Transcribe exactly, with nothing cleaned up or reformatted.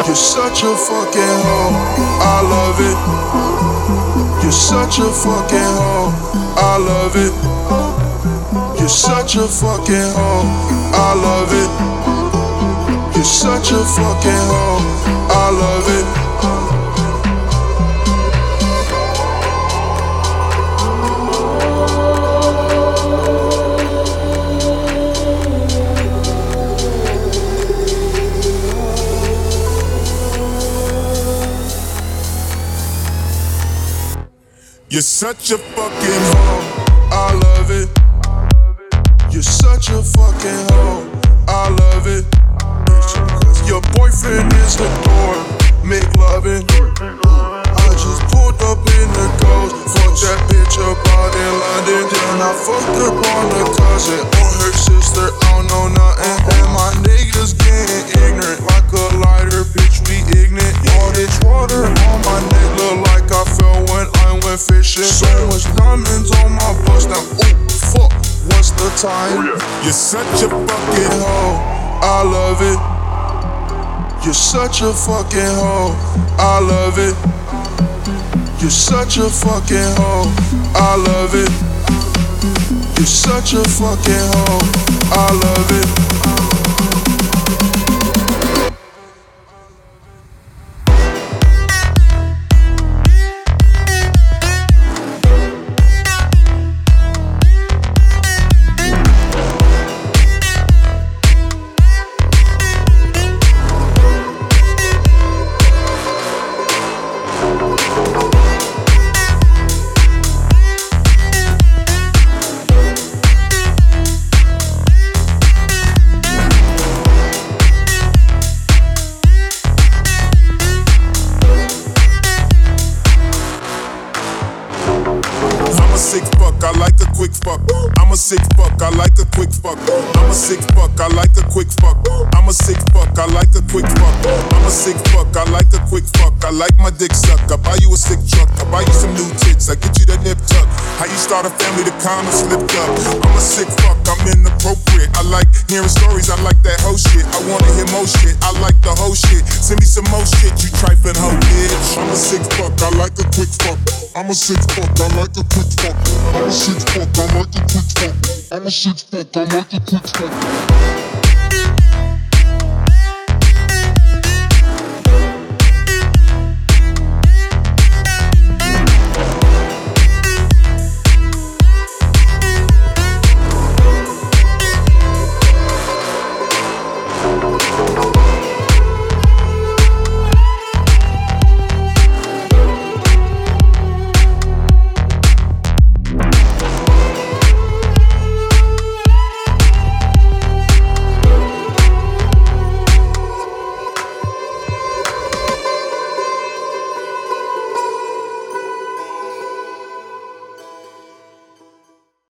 You're such a fucking hoe, I love it. You're such a fucking hoe, I love it. You're such a fucking hoe, I love it. You're such a fucking hoe, I love it. You're such a fucking hoe, I love it. You're such a fucking hoe, I love it. Your boyfriend is the door, make loving. I just pulled up in the ghost, fucked that bitch up out in London. Then I fucked up on the cousin or her sister, I don't know nothing. And my niggas getting ignorant like a lighter, bitch, we ignorant. All this water on my neck look like I fell when I went fishing. So much diamonds on my bust now, ooh, fuck, what's the time? You're such a fucking hoe, I love it. You're such a fucking hoe, I love it. You're such a fucking hoe, I love it. You're such a fucking hoe, I love it. Sick fuck, I like a quick fuck. I'm a sick fuck, I like a quick fuck. I'm a sick fuck, I like a quick fuck. I'm a sick fuck, I like a quick fuck. I'm a sick fuck, I like a quick fuck. I like my dick suck. I buy you a sick truck. I buy you some new tits. I get you that nip tuck. How you start a family, the condom slipped up. I'm a sick fuck, I'm inappropriate. I like hearing stories, I like that whole shit. I wanna hear more shit, I like the whole shit. Send me some more shit, you trifling hoe bitch. I'm a sick fuck, I like a quick fuck. I'm a sick fuck, I like a quick fuck. I'm a sick fuck, I like a quick fuck. I'm a sick fuck, I like a quick fuck.